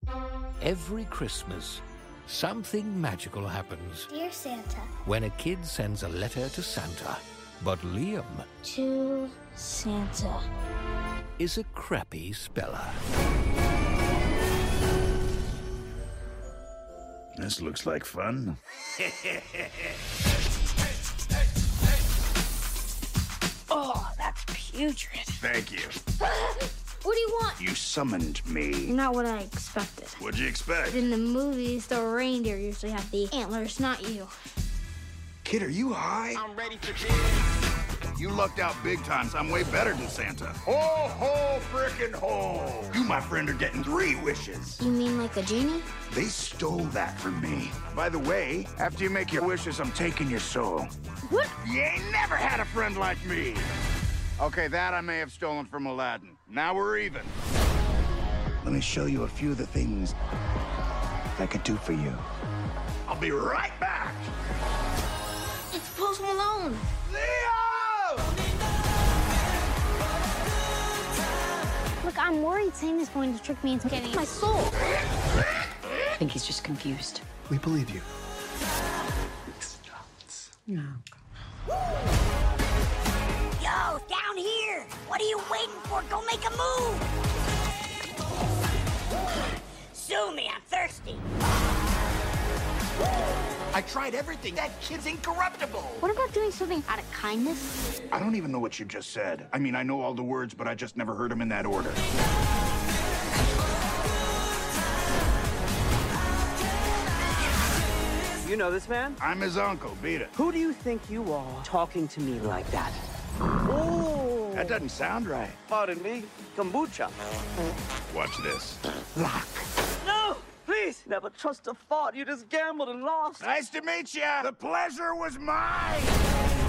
Every Christmas, something magical happens Dear Santa. when a kid sends a letter to Santa. But Liam To Santa. is a crappy speller. This looks like fun. Oh, that's putrid. Thank you. What do you want? You summoned me. Not what I expected. What'd you expect? In the movies, the reindeer usually have the antlers, not you. Kid, are you high? I'm ready for this. You lucked out big time. I'm way better than Santa. Ho, ho, frickin' ho. You, my friend, are getting 3 wishes. You mean like a genie? They stole that from me. By the way, after you make your wishes, I'm taking your soul. What? You ain't never had a friend like me. Okay, that I may have stolen from Aladdin. Now we're even. Let me show you a few of the things I could do for you. I'll be right back. It's Post Malone. Leo! Look, I'm worried Santa's going to trick me into getting my soul. I think he's just confused. We believe you. Yo, down here! What are you waiting for? Go make a move! Sue me, I'm thirsty. I tried everything. That kid's incorruptible. What about doing something out of kindness? I don't even know what you just said. I mean, I know all the words, but I just never heard them in that order. You know this man? I'm his uncle. Beat it. Who do you think you are talking to me like that? Oh! That doesn't sound right. Pardon me, kombucha. Watch this. Lock. No! Please! Never trust a thought. You just gambled and lost. Nice to meet you. The pleasure was mine.